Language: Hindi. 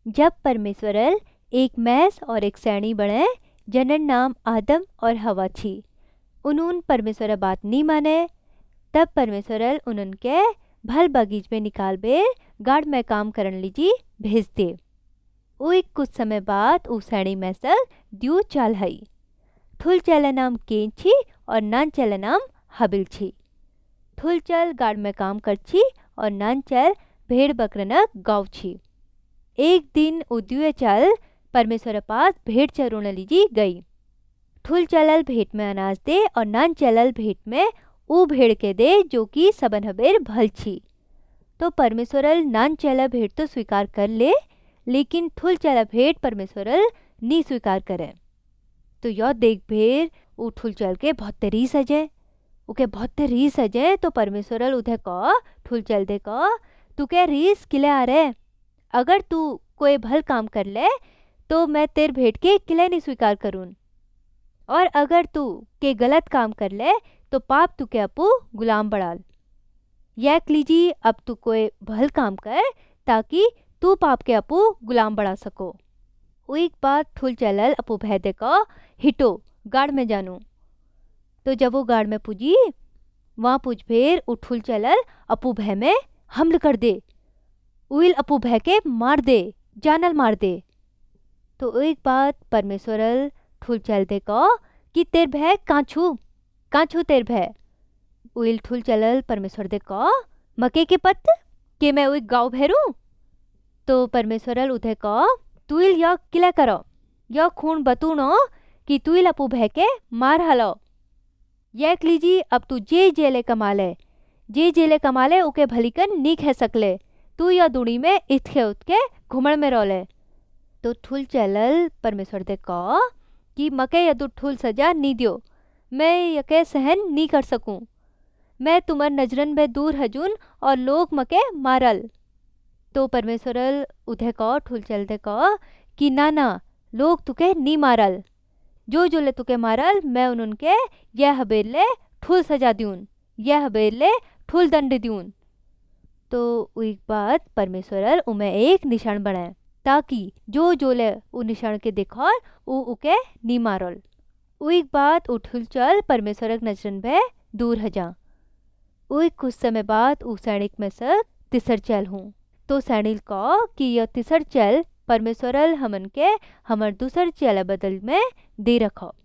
जब परमेश्वरल एक मैस और एक सैनी बने जनन नाम आदम और हवा छी। उन्होंने परमेश्वर बात नहीं माने। तब परमेश्वरल उनके भल बगीच में निकाल बे गाड़ में काम करन लीजी भेज दे। वो एक कुछ समय बाद उ सैनी मैसल द्यू चाल हई। थुल चल नाम केन छी और नान चल नाम हबिल छी। थुल चल गाड़ में काम कर छी और नान चल भेड़ बकरनक गाँव छी। एक दिन उद्युए चल परमेश्वर पास भेंट चरुण लीजी गई। थुल चलल भेंट में अनाज दे और नान चलल भेंट में ऊ भेड़ के दे जो कि सबन हबेर भल छी। तो परमेश्वरल नान चला भेंट तो स्वीकार कर ले, लेकिन थुल चला भेंट परमेश्वरल नहीं स्वीकार करे। तो यह देख भेड़ ऊ थुल चल के बहुत री सजे। उके बहुत री सजे तो परमेश्वरल उधे कह थुल चल दे कह तू क्या रीस किले आ रहे। अगर तू कोई भल काम कर ले तो मैं तेर भेंट के किले नहीं स्वीकार करूँ, और अगर तू के गलत काम कर ले तो पाप तू के अपू गुलाम बढ़ाल। यक लीजी अब तू कोई भल काम कर ताकि तू पाप के अपू गुलाम बढ़ा सको। वो एक बार थुल चलल अपू भय दे का हिटो गाड़ में जानू। तो जब वो गाड़ में पूजी वहाँ पूछ भेर उठुल चलल अपू भय में हमल कर दे। उइल अपू भय के मार दे, जानल मार दे। तो एक बात परमेश्वरल थुल चल दे का कि तेर भय काछू तेर भय। उइल थुल चलल परमेश्वर दे का मके के पत के मैं उई गाँव भैरू। तो परमेश्वरल उधे का तुइल या किला करो या खून बतू न कि तुइल अपू भय के मार हलो। यक लीजी अब तू जे जेले कमाले उके भलीकन नी खे सकले। तू या दुनी में इतखे उतके घुमड़ में रोले। तो थुल चलल परमेश्वर दे का कि मके यदु ठुल सजा नी दियो, मैं यके सहन नी कर सकूं। मैं तुम्हार नजरन में दूर हजून और लोग मके मारल। तो परमेश्वरल उधे का ठुल चल दे का कि ना लोग तुके नी मारल। जो ले तुके मारल मैं उनके यह हबेर ले ठुल सजा दियून, यह हबेर ले ठुल दंड दियून। तो एक बात परमेश्वरल उमे एक निशान बनाए ताकि जो ले उ निशान के देखल उ उके नी मारल। एक बात उठुल चल परमेश्वर नजरन भे दूर हजा। कुछ समय बाद उ सैनिक में से तिसर चल हूँ। तो सैनिक का कि यह तिसर चल परमेश्वरल हमन के हमर दूसर चल बदल में दे रखो।